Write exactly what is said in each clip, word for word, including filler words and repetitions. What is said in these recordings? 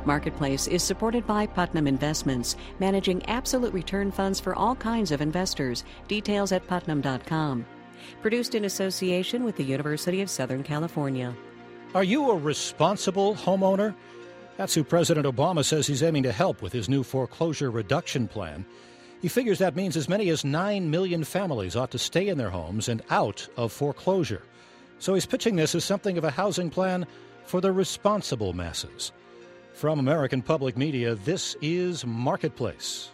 Marketplace is supported by Putnam Investments, managing absolute return funds for all kinds of investors. Details at putnam dot com. Produced in association with the University of Southern California. Are you a responsible homeowner? That's who President Obama says he's aiming to help with his new foreclosure reduction plan. He figures that means as many as nine million families ought to stay in their homes and out of foreclosure. So he's pitching this as something of a housing plan for the responsible masses. From American Public Media, this is Marketplace.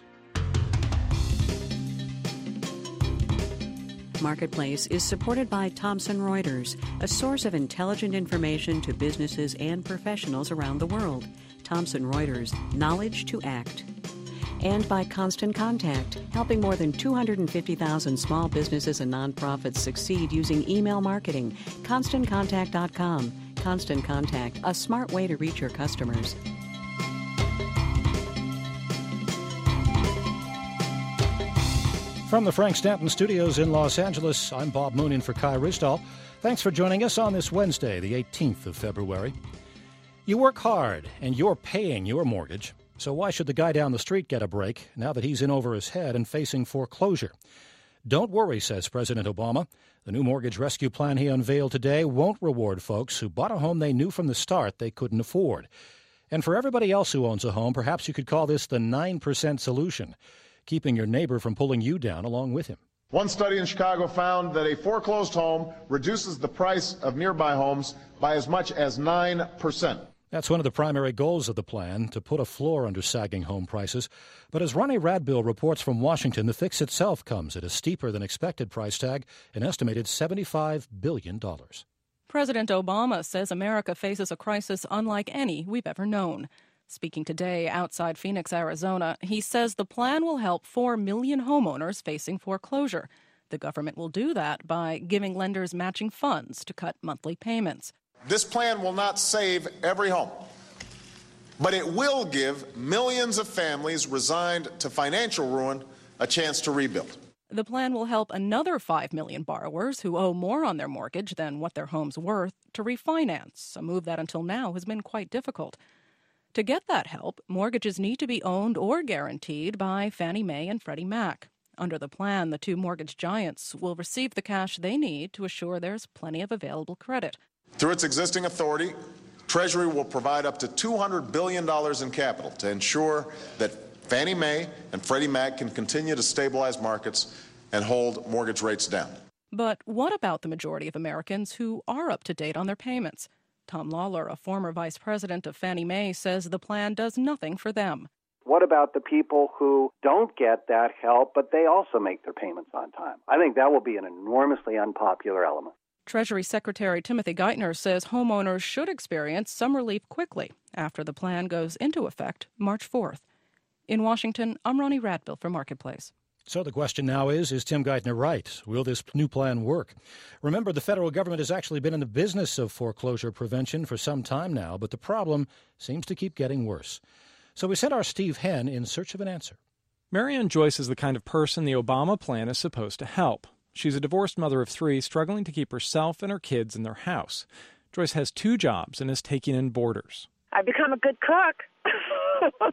Marketplace is supported by Thomson Reuters, a source of intelligent information to businesses and professionals around the world. Thomson Reuters, knowledge to act. And by Constant Contact, helping more than two hundred fifty thousand small businesses and nonprofits succeed using email marketing. constant contact dot com. Constant Contact, a smart way to reach your customers. From the Frank Stanton Studios in Los Angeles, I'm Bob Moon in for Kai Risdall. Thanks for joining us on this Wednesday, the eighteenth of February. You work hard, and you're paying your mortgage, so why should the guy down the street get a break now that he's in over his head and facing foreclosure? Don't worry, says President Obama. The new mortgage rescue plan he unveiled today won't reward folks who bought a home they knew from the start they couldn't afford. And for everybody else who owns a home, perhaps you could call this the nine percent solution, keeping your neighbor from pulling you down along with him. One study in Chicago found that a foreclosed home reduces the price of nearby homes by as much as nine percent. That's one of the primary goals of the plan, to put a floor under sagging home prices. But as Ronnie Radbill reports from Washington, the fix itself comes at a steeper than expected price tag, an estimated seventy-five billion dollars. President Obama says America faces a crisis unlike any we've ever known. Speaking today outside Phoenix, Arizona, he says the plan will help four million homeowners facing foreclosure. The government will do that by giving lenders matching funds to cut monthly payments. This plan will not save every home, but it will give millions of families resigned to financial ruin a chance to rebuild. The plan will help another five million borrowers who owe more on their mortgage than what their home's worth to refinance, a move that until now has been quite difficult. To get that help, mortgages need to be owned or guaranteed by Fannie Mae and Freddie Mac. Under the plan, the two mortgage giants will receive the cash they need to assure there's plenty of available credit. Through its existing authority, Treasury will provide up to two hundred billion dollars in capital to ensure that Fannie Mae and Freddie Mac can continue to stabilize markets and hold mortgage rates down. But what about the majority of Americans who are up to date on their payments? Tom Lawler, a former vice president of Fannie Mae, says the plan does nothing for them. What about the people who don't get that help, but they also make their payments on time? I think that will be an enormously unpopular element. Treasury Secretary Timothy Geithner says homeowners should experience some relief quickly after the plan goes into effect March fourth. In Washington, I'm Ronnie Radbill for Marketplace. So the question now is, is Tim Geithner right? Will this new plan work? Remember, the federal government has actually been in the business of foreclosure prevention for some time now, but the problem seems to keep getting worse. So we sent our Steve Henn in search of an answer. Marianne Joyce is the kind of person the Obama plan is supposed to help. She's a divorced mother of three, struggling to keep herself and her kids in their house. Joyce has two jobs and is taking in boarders. I've become a good cook.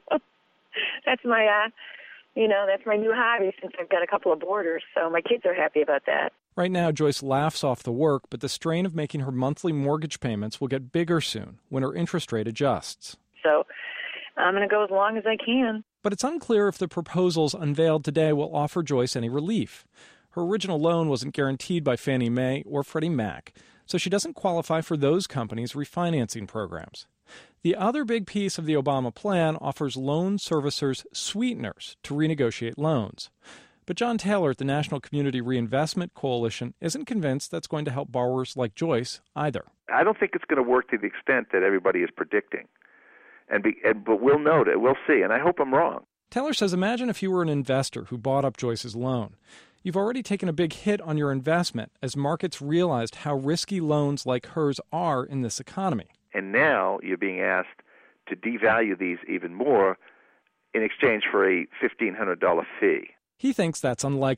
That's my, uh, you know, that's my new hobby since I've got a couple of boarders, so my kids are happy about that. Right now, Joyce laughs off the work, but the strain of making her monthly mortgage payments will get bigger soon when her interest rate adjusts. So I'm going to go as long as I can. But it's unclear if the proposals unveiled today will offer Joyce any relief. Her original loan wasn't guaranteed by Fannie Mae or Freddie Mac, so she doesn't qualify for those companies' refinancing programs. The other big piece of the Obama plan offers loan servicers sweeteners to renegotiate loans. But John Taylor at the National Community Reinvestment Coalition isn't convinced that's going to help borrowers like Joyce either. I don't think it's going to work to the extent that everybody is predicting. And, be, and but we'll note it, we'll see, and I hope I'm wrong. Taylor says imagine if you were an investor who bought up Joyce's loan. You've already taken a big hit on your investment as markets realized how risky loans like hers are in this economy. And now you're being asked to devalue these even more in exchange for a fifteen hundred dollars fee. He thinks that's unlikely.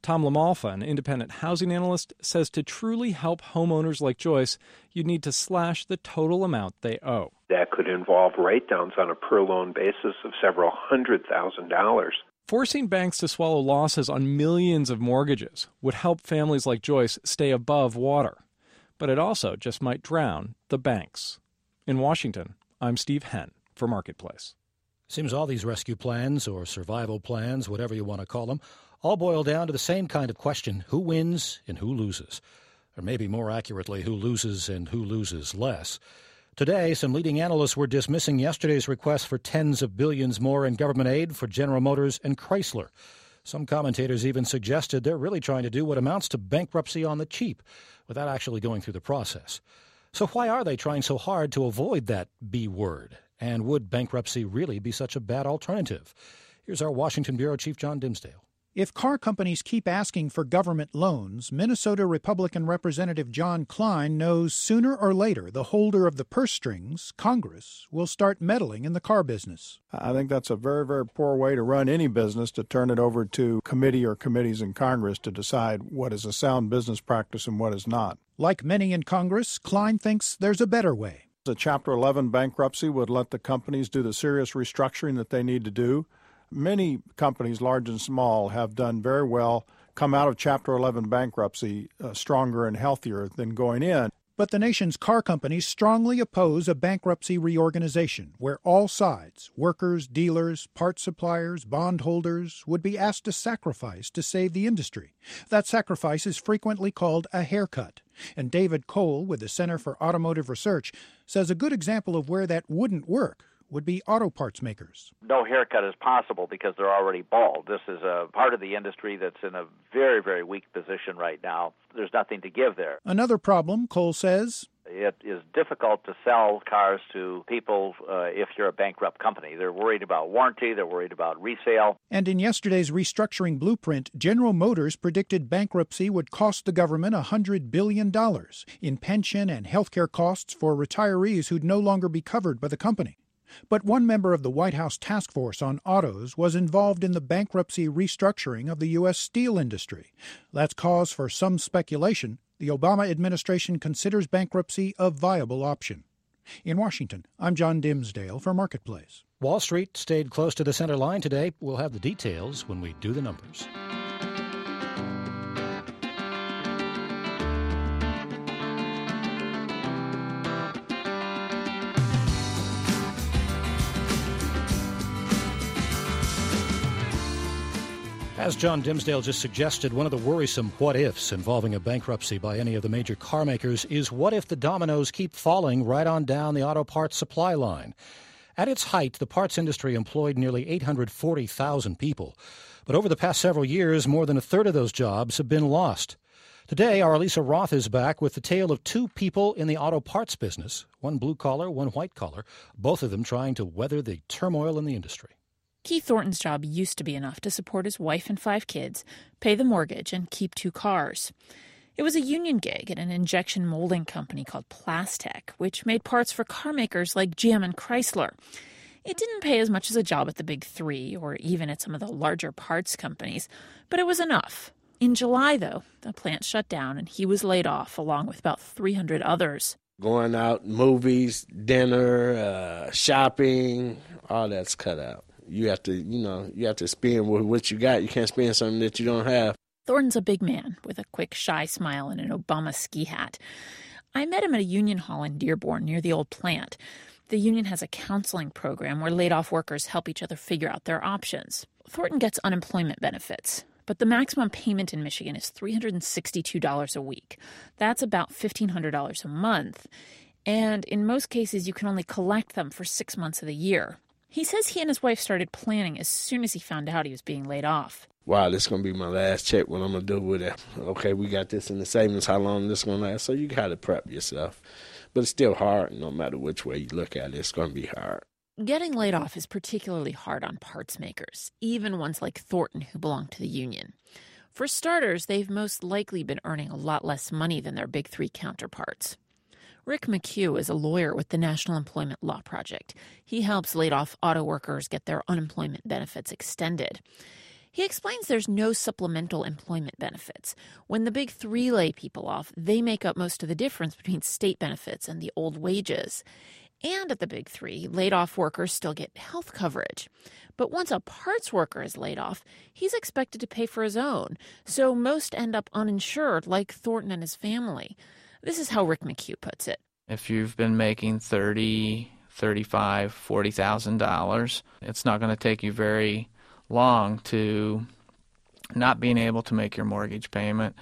Tom LaMalfa, an independent housing analyst, says to truly help homeowners like Joyce, you need to slash the total amount they owe. That could involve write-downs on a per-loan basis of several hundred thousand dollars. Forcing banks to swallow losses on millions of mortgages would help families like Joyce stay above water. But it also just might drown the banks. In Washington, I'm Steve Henn for Marketplace. Seems all these rescue plans, or survival plans, whatever you want to call them, all boil down to the same kind of question: who wins and who loses? Or maybe more accurately, who loses and who loses less. Today, some leading analysts were dismissing yesterday's request for tens of billions more in government aid for General Motors and Chrysler. Some commentators even suggested they're really trying to do what amounts to bankruptcy on the cheap without actually going through the process. So why are they trying so hard to avoid that B word? And would bankruptcy really be such a bad alternative? Here's our Washington Bureau Chief John Dimsdale. If car companies keep asking for government loans, Minnesota Republican Representative John Klein knows sooner or later the holder of the purse strings, Congress, will start meddling in the car business. I think that's a very, very poor way to run any business, to turn it over to committee or committees in Congress to decide what is a sound business practice and what is not. Like many in Congress, Klein thinks there's a better way. The Chapter eleven bankruptcy would let the companies do the serious restructuring that they need to do. Many companies, large and small, have done very well, come out of Chapter eleven bankruptcy uh, stronger and healthier than going in. But the nation's car companies strongly oppose a bankruptcy reorganization where all sides, workers, dealers, parts suppliers, bondholders, would be asked to sacrifice to save the industry. That sacrifice is frequently called a haircut. And David Cole, with the Center for Automotive Research, says a good example of where that wouldn't work would be auto parts makers. No haircut is possible because they're already bald. This is a part of the industry that's in a very, very weak position right now. There's nothing to give there. Another problem, Cole says, it is difficult to sell cars to people uh, if you're a bankrupt company. They're worried about warranty. They're worried about resale. And in yesterday's restructuring blueprint, General Motors predicted bankruptcy would cost the government one hundred billion dollars in pension and health care costs for retirees who'd no longer be covered by the company. But one member of the White House task force on autos was involved in the bankruptcy restructuring of the U S steel industry. That's cause for some speculation the Obama administration considers bankruptcy a viable option. In Washington, I'm John Dimsdale for Marketplace. Wall Street stayed close to the center line today. We'll have the details when we do the numbers. As John Dimsdale just suggested, one of the worrisome what-ifs involving a bankruptcy by any of the major car makers is what if the dominoes keep falling right on down the auto parts supply line? At its height, the parts industry employed nearly eight hundred forty thousand people. But over the past several years, more than a third of those jobs have been lost. Today, our Lisa Roth is back with the tale of two people in the auto parts business, one blue-collar, one white-collar, both of them trying to weather the turmoil in the industry. Keith Thornton's job used to be enough to support his wife and five kids, pay the mortgage, and keep two cars. It was a union gig at an injection molding company called Plastech, which made parts for car makers like G M and Chrysler. It didn't pay as much as a job at the big three or even at some of the larger parts companies, but it was enough. In July, though, the plant shut down and he was laid off along with about three hundred others. Going out, movies, dinner, uh, shopping, all that's cut out. You have to, you know, you have to spend with what you got. You can't spend something that you don't have. Thornton's a big man with a quick, shy smile and an Obama ski hat. I met him at a union hall in Dearborn near the old plant. The union has a counseling program where laid-off workers help each other figure out their options. Thornton gets unemployment benefits, but the maximum payment in Michigan is three hundred sixty-two dollars a week. That's about fifteen hundred dollars a month. And in most cases, you can only collect them for six months of the year. He says he and his wife started planning as soon as he found out he was being laid off. Wow, this is going to be my last check. What I'm going to do with it? Okay, we got this in the savings. How long this going to last? So you got to prep yourself. But it's still hard. No matter which way you look at it, it's going to be hard. Getting laid off is particularly hard on parts makers, even ones like Thornton who belong to the union. For starters, they've most likely been earning a lot less money than their big three counterparts. Rick McHugh is a lawyer with the National Employment Law Project. He helps laid-off auto workers get their unemployment benefits extended. He explains there's no supplemental employment benefits. When the big three lay people off, they make up most of the difference between state benefits and the old wages. And at the big three, laid-off workers still get health coverage. But once a parts worker is laid off, he's expected to pay for his own, so most end up uninsured, like Thornton and his family. This is how Rick McHugh puts it. If you've been making thirty, thirty-five, forty thousand dollars, it's not going to take you very long to not being able to make your mortgage payment,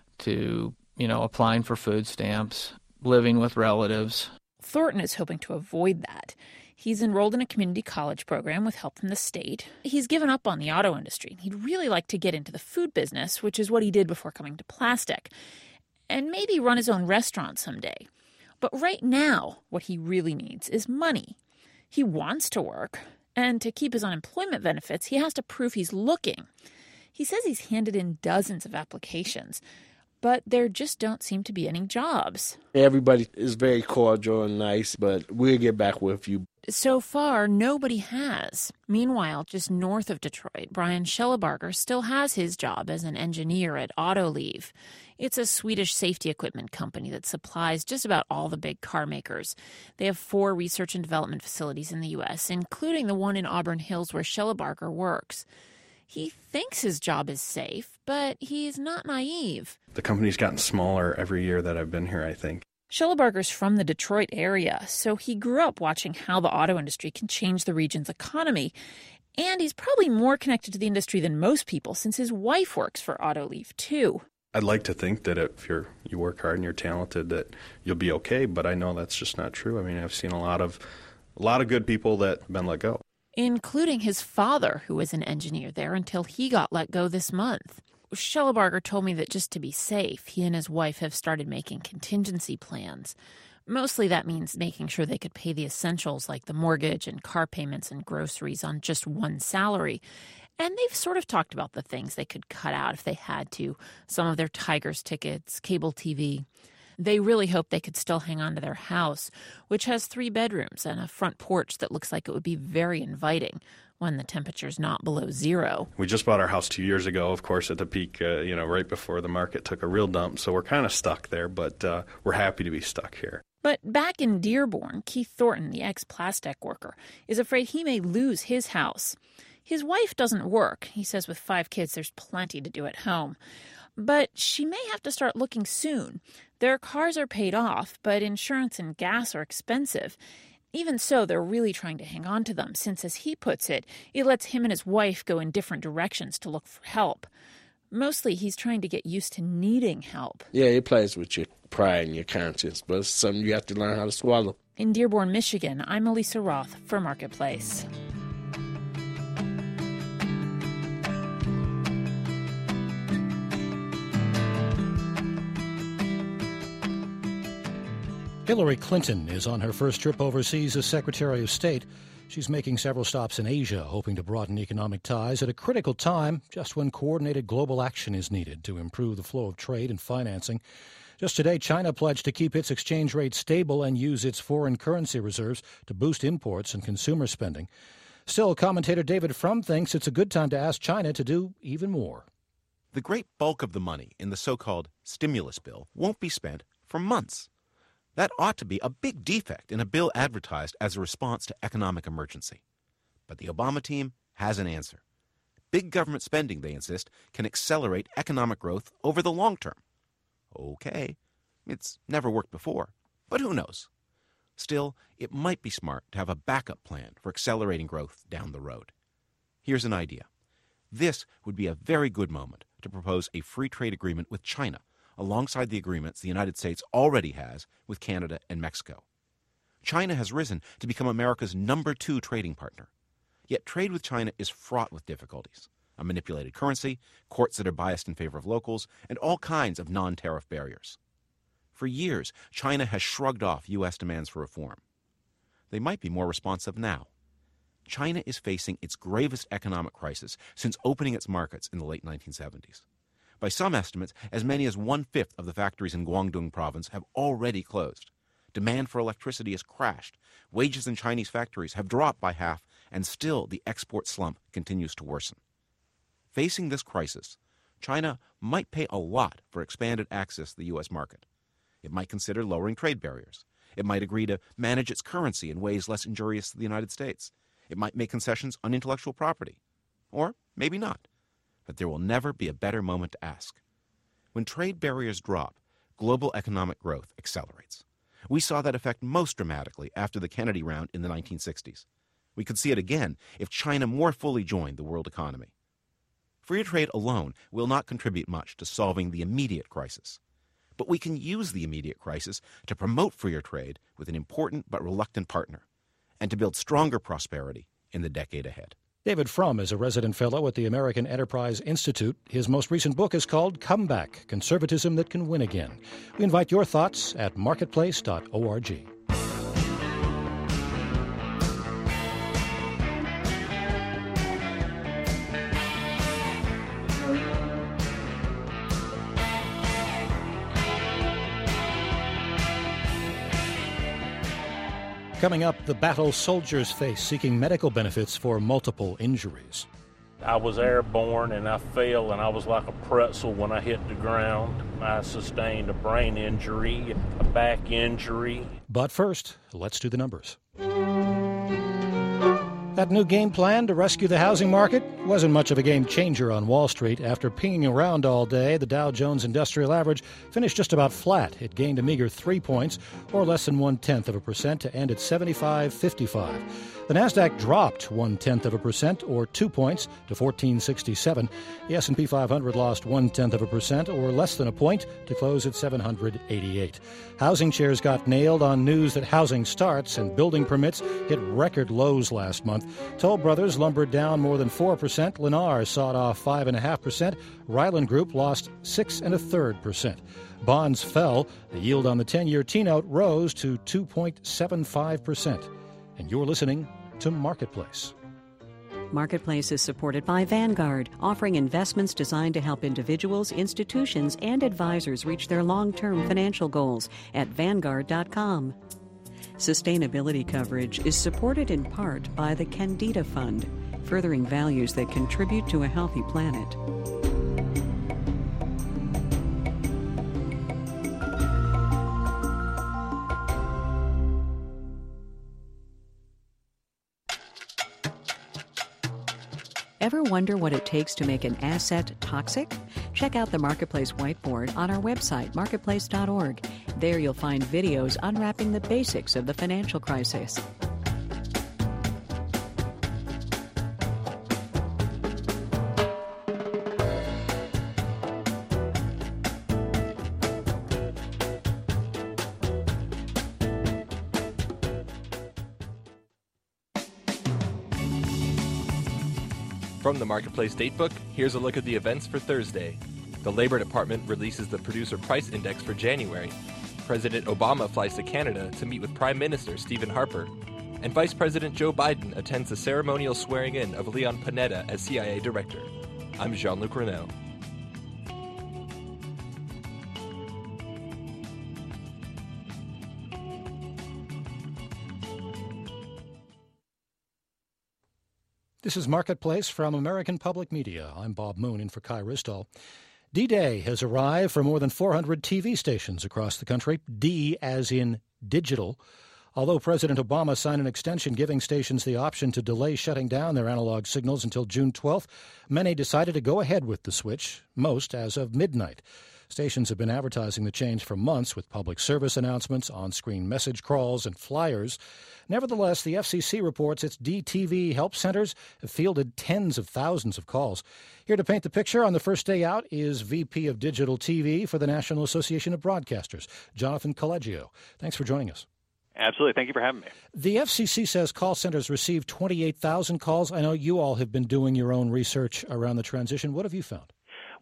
to, you know, applying for food stamps, living with relatives. Thornton is hoping to avoid that. He's enrolled in a community college program with help from the state. He's given up on the auto industry. He'd really like to get into the food business, which is what he did before coming to plastic, and maybe run his own restaurant someday. But right now, what he really needs is money. He wants to work, and to keep his unemployment benefits, he has to prove he's looking. He says he's handed in dozens of applications, but there just don't seem to be any jobs. Everybody is very cordial and nice, but we'll get back with you. So far, nobody has. Meanwhile, just north of Detroit, Brian Schellebarger still has his job as an engineer at Autoliv. It's a Swedish safety equipment company that supplies just about all the big car makers. They have four research and development facilities in the U S, including the one in Auburn Hills where Schellebarger works. He thinks his job is safe, but he's not naive. The company's gotten smaller every year that I've been here, I think. Schellebarger's from the Detroit area, so he grew up watching how the auto industry can change the region's economy. And he's probably more connected to the industry than most people, since his wife works for Autoliv, too. I'd like to think that if you're you work hard and you're talented, that you'll be okay, but I know that's just not true. I mean, I've seen a lot of a lot of good people that have been let go. Including his father, who was an engineer there until he got let go this month. Schellebarger told me that just to be safe, he and his wife have started making contingency plans. Mostly that means making sure they could pay the essentials like the mortgage and car payments and groceries on just one salary. And they've sort of talked about the things they could cut out if they had to, some of their Tigers tickets, cable T V. They really hope they could still hang on to their house, which has three bedrooms and a front porch that looks like it would be very inviting when the temperature's not below zero. We just bought our house two years ago, of course, at the peak, uh, you know, right before the market took a real dump. So we're kind of stuck there, but uh, we're happy to be stuck here. But back in Dearborn, Keith Thornton, the ex-plastic worker, is afraid he may lose his house. His wife doesn't work. He says with five kids, there's plenty to do at home. But she may have to start looking soon. Their cars are paid off, but insurance and gas are expensive. Even so, they're really trying to hang on to them, since, as he puts it, it lets him and his wife go in different directions to look for help. Mostly, he's trying to get used to needing help. Yeah, it plays with your pride and your conscience, but it's something you have to learn how to swallow. In Dearborn, Michigan, I'm Elisa Roth for Marketplace. Hillary Clinton is on her first trip overseas as Secretary of State. She's making several stops in Asia, hoping to broaden economic ties at a critical time, just when coordinated global action is needed to improve the flow of trade and financing. Just today, China pledged to keep its exchange rate stable and use its foreign currency reserves to boost imports and consumer spending. Still, commentator David Frum thinks it's a good time to ask China to do even more. The great bulk of the money in the so-called stimulus bill won't be spent for months. That ought to be a big defect in a bill advertised as a response to economic emergency. But the Obama team has an answer. Big government spending, they insist, can accelerate economic growth over the long term. Okay, it's never worked before, but who knows? Still, it might be smart to have a backup plan for accelerating growth down the road. Here's an idea. This would be a very good moment to propose a free trade agreement with China, alongside the agreements the United States already has with Canada and Mexico. China has risen to become America's number two trading partner. Yet trade with China is fraught with difficulties: a manipulated currency, courts that are biased in favor of locals, and all kinds of non-tariff barriers. For years, China has shrugged off U S demands for reform. They might be more responsive now. China is facing its gravest economic crisis since opening its markets in the late nineteen seventies. By some estimates, as many as one-fifth of the factories in Guangdong province have already closed. Demand for electricity has crashed. Wages in Chinese factories have dropped by half, and still the export slump continues to worsen. Facing this crisis, China might pay a lot for expanded access to the U S market. It might consider lowering trade barriers. It might agree to manage its currency in ways less injurious to the United States. It might make concessions on intellectual property. Or maybe not. But there will never be a better moment to ask. When trade barriers drop, global economic growth accelerates. We saw that effect most dramatically after the Kennedy round in the nineteen sixties. We could see it again if China more fully joined the world economy. Free trade alone will not contribute much to solving the immediate crisis. But we can use the immediate crisis to promote freer trade with an important but reluctant partner, and to build stronger prosperity in the decade ahead. David Frum is a resident fellow at the American Enterprise Institute. His most recent book is called Comeback: Conservatism That Can Win Again. We invite your thoughts at marketplace dot org. Coming up, the battle soldiers face seeking medical benefits for multiple injuries. I was airborne and I fell and I was like a pretzel when I hit the ground. I sustained a brain injury, a back injury. But first, let's do the numbers. That new game plan to rescue the housing market wasn't much of a game changer on Wall Street. After pinging around all day, the Dow Jones Industrial Average finished just about flat. It gained a meager three points, or less than one-tenth of a percent, to end at seventy-five fifty-five. The Nasdaq dropped one-tenth of a percent, or two points, to fourteen sixty-seven. The S and P five hundred lost one-tenth of a percent, or less than a point, to close at seven hundred eighty-eight. Housing shares got nailed on news that housing starts and building permits hit record lows last month. Toll Brothers lumbered down more than four percent. Lennar sawed off five point five percent. Ryland Group lost six and a third percent. Bonds fell. The yield on the ten-year T-note rose to two point seven five percent. And you're listening to Marketplace. Marketplace is supported by Vanguard, offering investments designed to help individuals, institutions, and advisors reach their long-term financial goals at vanguard dot com. Sustainability coverage is supported in part by the Candida Fund, furthering values that contribute to a healthy planet. Ever wonder what it takes to make an asset toxic? Check out the Marketplace whiteboard on our website, marketplace dot org. There you'll find videos unwrapping the basics of the financial crisis. From the Marketplace Datebook, here's a look at the events for Thursday. The Labor Department releases the Producer Price Index for January. President Obama flies to Canada to meet with Prime Minister Stephen Harper. And Vice President Joe Biden attends the ceremonial swearing-in of Leon Panetta as C I A Director. I'm Jean-Luc Renaud. This is Marketplace from American Public Media. I'm Bob Moon in for Kai Ristall. D-Day has arrived for more than four hundred T V stations across the country. D as in digital. Although President Obama signed an extension giving stations the option to delay shutting down their analog signals until June twelfth, many decided to go ahead with the switch, most as of midnight. Stations have been advertising the change for months with public service announcements, on-screen message crawls, and flyers. Nevertheless, the F C C reports its D T V help centers have fielded tens of thousands of calls. Here to paint the picture on the first day out is V P of Digital T V for the National Association of Broadcasters, Jonathan Collegio. Thanks for joining us. Absolutely. Thank you for having me. The F C C says call centers received twenty-eight thousand calls. I know you all have been doing your own research around the transition. What have you found?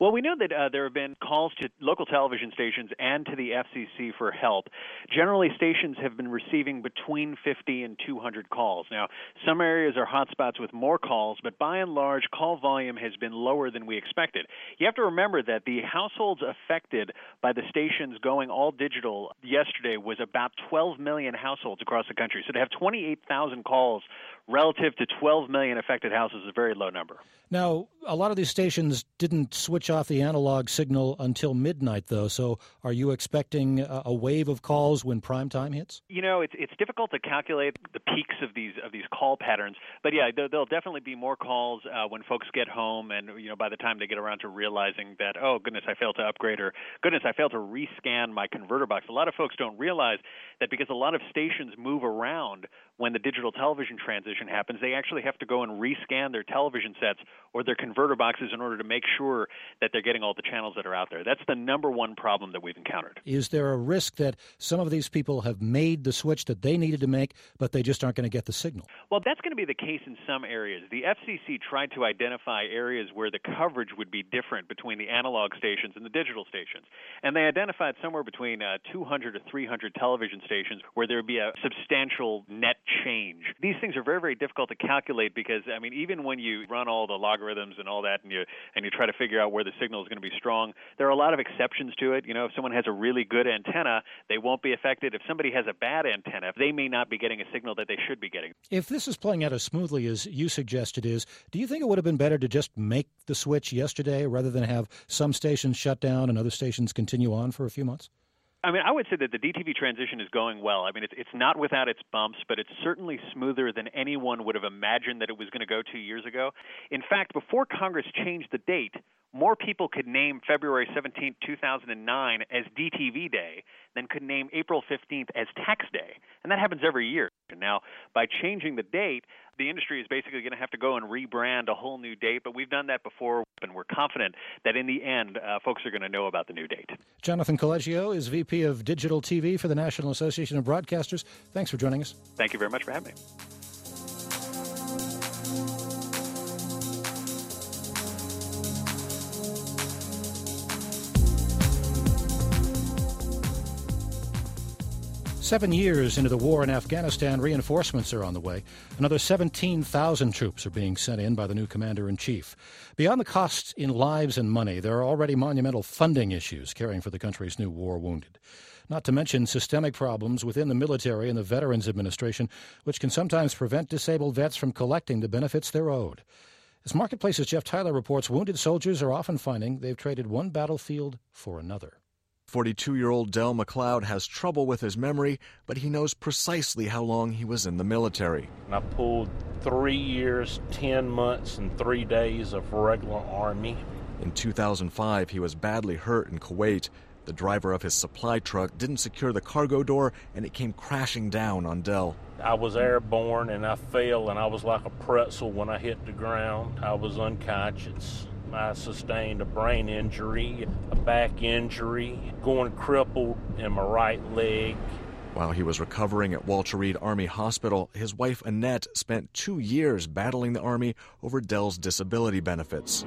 Well, we know that uh, there have been calls to local television stations and to the F C C for help. Generally, stations have been receiving between fifty and two hundred calls. Now, some areas are hotspots with more calls, but by and large, call volume has been lower than we expected. You have to remember that the households affected by the stations going all digital yesterday was about twelve million households across the country. So to have twenty-eight thousand calls relative to twelve million affected houses is a very low number. Now, a lot of these stations didn't switch off the analog signal until midnight, though. So are you expecting a, a wave of calls when prime time hits? You know, it's it's difficult to calculate the peaks of these of these call patterns. But yeah, there, there'll definitely be more calls uh, when folks get home, and you know, by the time they get around to realizing that, oh goodness, I failed to upgrade, or goodness, I failed to rescan my converter box. A lot of folks don't realize that because a lot of stations move around when the digital television transition happens, they actually have to go and rescan their television sets or their converter boxes in order to make sure that they're getting all the channels that are out there. That's the number one problem that we've encountered. Is there a risk that some of these people have made the switch that they needed to make, but they just aren't going to get the signal? Well, that's going to be the case in some areas. The F C C tried to identify areas where the coverage would be different between the analog stations and the digital stations. And they identified somewhere between uh, two hundred to three hundred television stations where there would be a substantial net change. These things are very, very difficult to calculate because, I mean, even when you run all the logarithms and all that and you and you try to figure out where the signal is going to be strong, there are a lot of exceptions to it. You know, if someone has a really good antenna, they won't be affected. If somebody has a bad antenna, they may not be getting a signal that they should be getting. If this is playing out as smoothly as you suggest it is, do you think it would have been better to just make the switch yesterday rather than have some stations shut down and other stations continue on for a few months? I mean, I would say that the D T V transition is going well. I mean, it's, it's not without its bumps, but it's certainly smoother than anyone would have imagined that it was going to go two years ago. In fact, before Congress changed the date, more people could name February seventeenth, two thousand nine as D T V Day than could name April fifteenth as Tax Day. And that happens every year. Now, by changing the date, the industry is basically going to have to go and rebrand a whole new date, but we've done that before, and we're confident that in the end, uh, folks are going to know about the new date. Jonathan Coleggio is V P of Digital T V for the National Association of Broadcasters. Thanks for joining us. Thank you very much for having me. Seven years into the war in Afghanistan, reinforcements are on the way. Another seventeen thousand troops are being sent in by the new commander-in-chief. Beyond the costs in lives and money, there are already monumental funding issues caring for the country's new war wounded. Not to mention systemic problems within the military and the Veterans Administration, which can sometimes prevent disabled vets from collecting the benefits they're owed. As Marketplace's Jeff Tyler reports, wounded soldiers are often finding they've traded one battlefield for another. forty-two-year-old Del McLeod has trouble with his memory, but he knows precisely how long he was in the military. I pulled three years, ten months, and three days of regular Army. In two thousand five, he was badly hurt in Kuwait. The driver of his supply truck didn't secure the cargo door, and it came crashing down on Del. I was airborne, and I fell, and I was like a pretzel when I hit the ground. I was unconscious. I sustained a brain injury, a back injury, going crippled in my right leg. While he was recovering at Walter Reed Army Hospital, his wife Annette spent two years battling the Army over Del's disability benefits.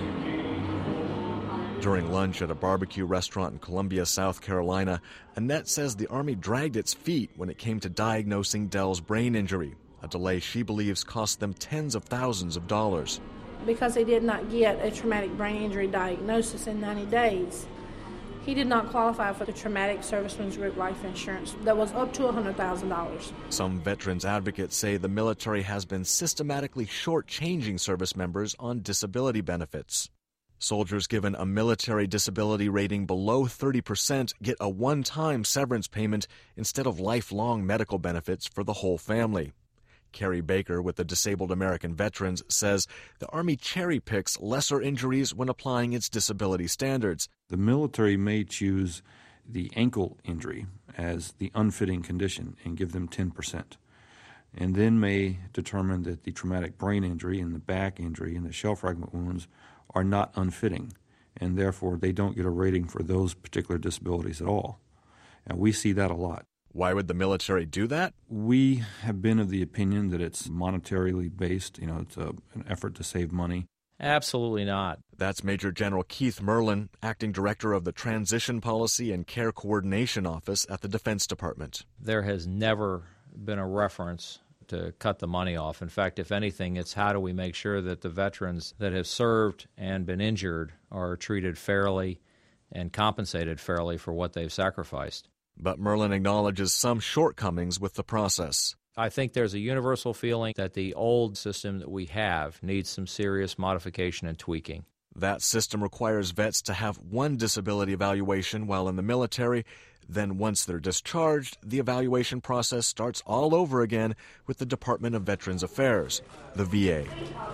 During lunch at a barbecue restaurant in Columbia, South Carolina, Annette says the Army dragged its feet when it came to diagnosing Del's brain injury, a delay she believes cost them tens of thousands of dollars. Because he did not get a traumatic brain injury diagnosis in ninety days. He did not qualify for the Traumatic Servicemen's Group life insurance that was up to one hundred thousand dollars. Some veterans advocates say the military has been systematically shortchanging service members on disability benefits. Soldiers given a military disability rating below thirty percent get a one-time severance payment instead of lifelong medical benefits for the whole family. Carrie Baker with the Disabled American Veterans says the Army cherry-picks lesser injuries when applying its disability standards. The military may choose the ankle injury as the unfitting condition and give them ten percent, and then may determine that the traumatic brain injury and the back injury and the shell fragment wounds are not unfitting, and therefore they don't get a rating for those particular disabilities at all. And we see that a lot. Why would the military do that? We have been of the opinion that it's monetarily based. You know, it's a, an effort to save money. Absolutely not. That's Major General Keith Merlin, Acting Director of the Transition Policy and Care Coordination Office at the Defense Department. There has never been a reference to cut the money off. In fact, if anything, it's how do we make sure that the veterans that have served and been injured are treated fairly and compensated fairly for what they've sacrificed. But Merlin acknowledges some shortcomings with the process. I think there's a universal feeling that the old system that we have needs some serious modification and tweaking. That system requires vets to have one disability evaluation while in the military. Then once they're discharged, the evaluation process starts all over again with the Department of Veterans Affairs, the V A.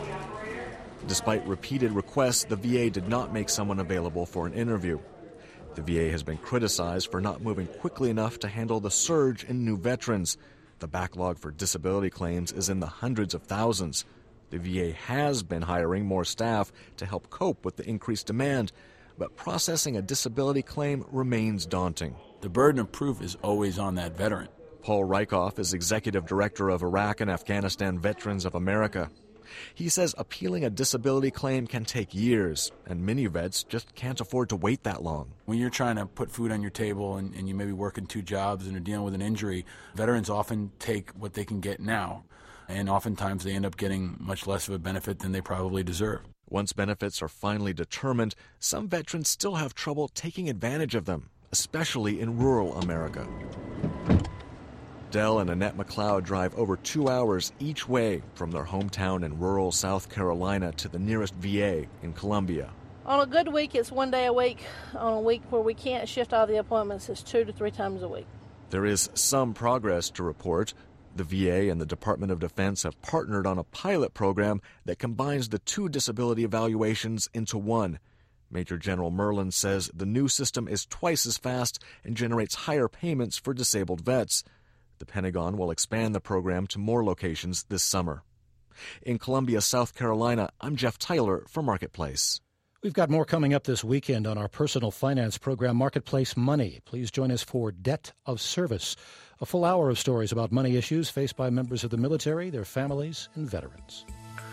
Despite repeated requests, the V A did not make someone available for an interview. The V A has been criticized for not moving quickly enough to handle the surge in new veterans. The backlog for disability claims is in the hundreds of thousands. The V A has been hiring more staff to help cope with the increased demand, but processing a disability claim remains daunting. The burden of proof is always on that veteran. Paul Rykoff is Executive Director of Iraq and Afghanistan Veterans of America. He says appealing a disability claim can take years, and many vets just can't afford to wait that long. When you're trying to put food on your table and, and you may be working two jobs and are dealing with an injury, veterans often take what they can get now, and oftentimes they end up getting much less of a benefit than they probably deserve. Once benefits are finally determined, some veterans still have trouble taking advantage of them, especially in rural America. Dell and Annette McLeod drive over two hours each way from their hometown in rural South Carolina to the nearest V A in Columbia. On a good week, it's one day a week. On a week where we can't shift all the appointments, it's two to three times a week. There is some progress to report. The V A and the Department of Defense have partnered on a pilot program that combines the two disability evaluations into one. Major General Merlin says the new system is twice as fast and generates higher payments for disabled vets. The Pentagon will expand the program to more locations this summer. In Columbia, South Carolina, I'm Jeff Tyler for Marketplace. We've got more coming up this weekend on our personal finance program, Marketplace Money. Please join us for Debt of Service, a full hour of stories about money issues faced by members of the military, their families, and veterans.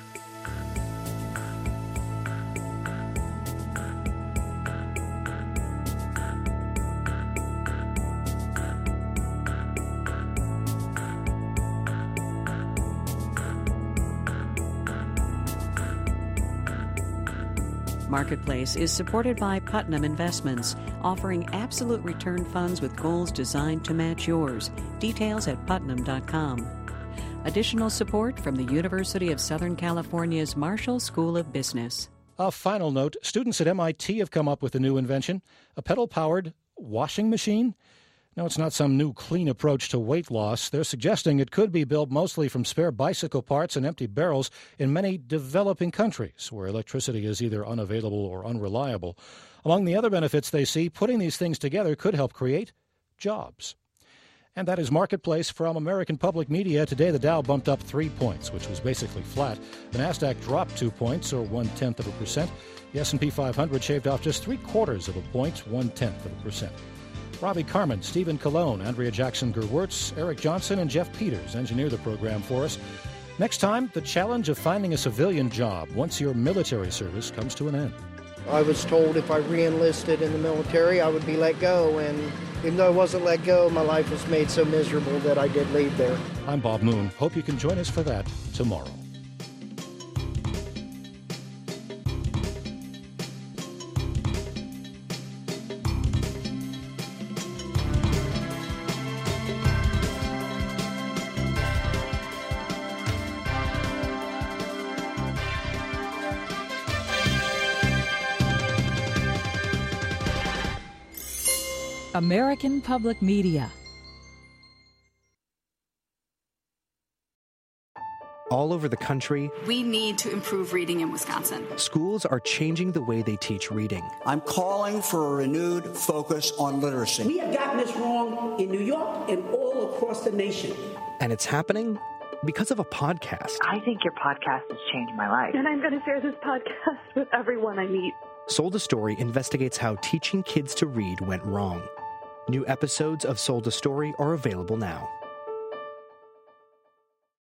Marketplace is supported by Putnam Investments, offering absolute return funds with goals designed to match yours. Details at putnam dot com. Additional support from the University of Southern California's Marshall School of Business. A final note, students at M I T have come up with a new invention, a pedal-powered washing machine. No, it's not some new clean approach to weight loss. They're suggesting it could be built mostly from spare bicycle parts and empty barrels in many developing countries where electricity is either unavailable or unreliable. Among the other benefits they see, putting these things together could help create jobs. And that is Marketplace from American Public Media. Today, the Dow bumped up three points, which was basically flat. The Nasdaq dropped two points, or one-tenth of a percent. The S and P five hundred shaved off just three-quarters of a point, one-tenth of a percent. Robbie Carmen, Stephen Colon, Andrea Jackson-Gerwirtz, Eric Johnson, and Jeff Peters engineer the program for us. Next time, the challenge of finding a civilian job once your military service comes to an end. I was told if I re-enlisted in the military, I would be let go, and even though I wasn't let go, my life was made so miserable that I did leave there. I'm Bob Moon. Hope you can join us for that tomorrow. American Public Media. All over the country, we need to improve reading in Wisconsin. Schools are changing the way they teach reading. I'm calling for a renewed focus on literacy. We have gotten this wrong in New York and all across the nation. And it's happening because of a podcast. I think your podcast has changed my life. And I'm going to share this podcast with everyone I meet. Sold a Story investigates how teaching kids to read went wrong. New episodes of Sold a Story are available now.